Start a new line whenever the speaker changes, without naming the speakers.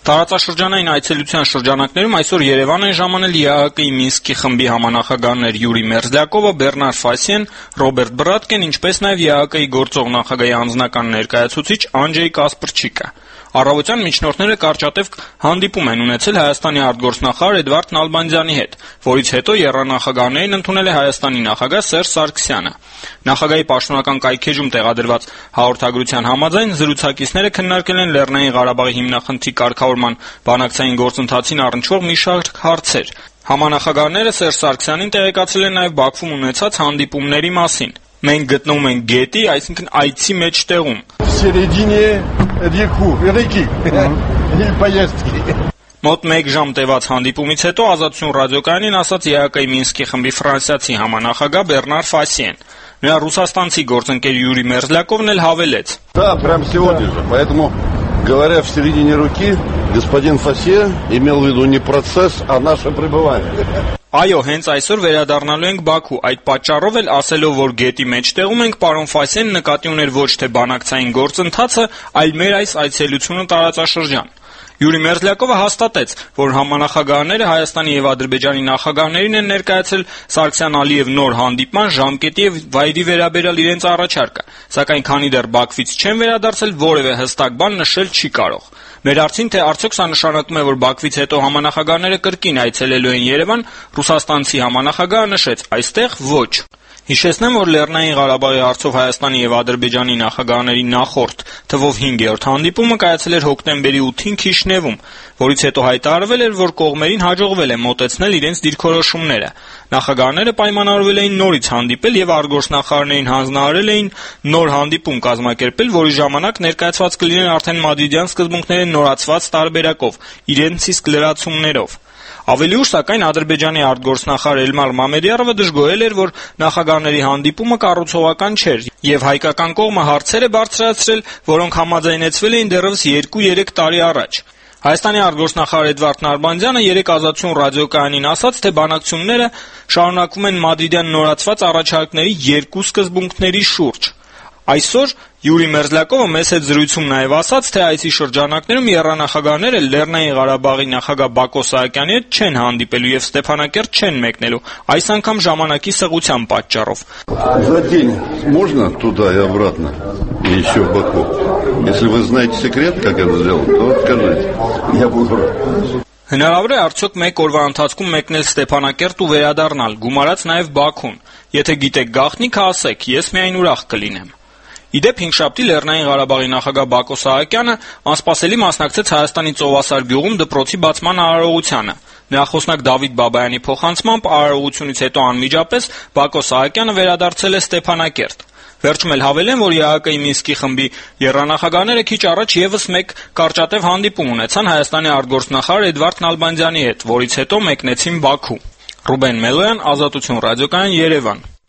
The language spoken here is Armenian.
Տարածաշրջանային այցելության շրջանակներում այսօր Երևան են ժամանել ԵԱՀԿ-ի Մինսկի խմբի համանախագահներ Յուրի Մերզլյակովը, Բեռնար Ֆասիեն, Ռոբերտ Բրատկեն, ինչպես նաև ԵԱՀԿ-ի գործող նախագահի անձնական ներկայացուցիչ Անջեյ Կասպրչիկը։ Առավոտյան միջնորդները կարճատև հանդիպում են ունեցել Հայաստանի արտգործնախարար Էդվարդ Նալբանդյանի հետ, որից հետո եռանախագահներին ընդունել է Հայաստանի նախագահ Սերժ Սարգսյանը։ Նախագահի պաշտոնական կայքեջում տեղադրված հաղորդագրության համաձայն զրուցակիցները քննարկել են Լեռնային Ղարաբաղի հիմնախնդրի կարգավորման բանակցային գործընթացին առնչվող մի շարք հարցեր։ Համանախագահները Սերժ Սարգսյանին տեղեկացրել են նաև Բաքվում ունեցած հանդիպումների մասին։ Մենք գտնվում ենք գետի, այսինքն այցի մեջտեղում։ Մոտ 1 ժամ տևած հանդիպումից հետո Ազատություն ռադիոկայանին ասաց ԵԱՀԿ-ի Մինսկի խմբի ֆրանսիացի համանախագահ Բեռնար Ֆասիեն։ Նրա ռուսաստանցի գործընկեր Յուրի Մերզլյակովն էլ հավելեց.
Да, прямо сегодня же. Поэтому, говоря в середине руки, господин Фасье имел в виду не процесс, а наше пребывание.
Այո, հենց այսօր վերադառնալու ենք Բաքու, այդ պատճառով էլ ասելով, որ գետի մեջտեղում ենք, պարոն Ֆասիեն նկատի ուներ ոչ թե բանակցային գործընթացը, այլ մեր այս այցելությունը տարածաշրջան։ Յուրի Մերզլյակովը հաստատեց, որ համանախագահները Հայաստանի եւ Ադրբեջանի նախագահներին են ներկայացրել Սարգսյան-Ալիև նոր հանդիպման ժամկետի եւ վայրի վերաբերյալ իրենց առաջարկը, սակայն քանի դեռ Բաքվից չեն վերադարձել, որևէ հստակ բան նշել չի կարող։ Մեր հարցին, թե արդյոք սա նշանակում է, որ Բաքվից հետո համանախագահները կրկին այցելելու են Երևան, ռուսաստանցի համանախագահը նշեց. այստեղ ոչ։ Հիշեցնեմ, որ Լեռնային Ղարաբաղի հարցով Հայաստանի եւ Ադրբեջանի նախագահների նախորդ թվով 5-րդ հանդիպումը կայացել էր հոկտեմբերի 8-ին Քիշնևում, որից հետո հայտարարվել էր, որ կողմերին հաջողվել է մոտեցնել իրենց դիրքորոշումները։ Նախագահները պայմանավորվել էին նորից հանդիպել եւ արտգործնախարարներին հանձնարարել էին նոր հանդիպում կազմակերպել, որի ժամանակ ներկայացված կլինեն արդեն մադրիդյան սկզբունքների նորացված տարբերակով, իրենց իսկ լրացումներով։ Ավելի ուշ, սակայն, Ադրբեջանի արտգործնախարար Էլմար Մամեդյարովը դժգոհել էր, որ նախագահների հանդիպումը կառուցողական չէր եւ հայկական կողմը հարցեր է բարձրացրել, որոնք համաձայնեցվել էին դեռևս 2-3 տարի առաջ։ Հայաստանի արտգործնախարար Էդվարդ Նալբանդյանը երեկ Ազատություն ռադիոկայանին ասաց, թե բանակցությունները շարունակվում են մադրիդյան նորացված առաջարկների 2 սկզբունքների շուրջ։ Այսօր Յուրի Մերզլյակովը մեզ հետ զրույցում նաև ասաց, թե այսի շրջանակներում եռանախագահները Լեռնային Ղարաբաղի նախագահ Բակո Սահակյանի հետ չեն հանդիպելու եւ Ստեփանակերտ չեն մեկնելու, այս անգամ ժամանակի սղության պատճառով։
За день можно туда и обратно, и еще в Баку? Если вы знаете секрет, как это сделать, то скажите. Я буду рад.
Հնարավոր է արդյոք մեկ օրվա ընթացքում մեկնել Ստեփանակերտ ու վերադառնալ, գումարած նաև Բաքուն։ Եթե գիտեք գաղտնիքը, ասեք, ես միայն ուրախ կլինեմ։ Իդեպ հինգշաբթի Լեռնային Ղարաբաղի նախագահ Բակո Սահակյանը անսպասելի մասնակցեց Հայաստանի Ծովասար գյուղում դպրոցի բացման արարողությանը։ Նրա խոսնակ Դավիթ Բաբայանի փոխանցմամբ արարողությունից հետո անմիջապես Բակո Սահակյանը վերադարձել է Ստեփանակերտ։ Վերջում էլ հավելեն, որ ԵԱՀԿ-ի Մինսկի խմբի եռանախագահները քիչ առաջ եւս մեկ կարճատև հանդիպում ունեցան Հայաստանի արտգործնախարար Էդվարդ Նալբանդյանի հետ, որից հետո մեկնեցին Բաքու։ Ռուբեն Մելոյան, Ազատություն ռադիոկայան, Երևան։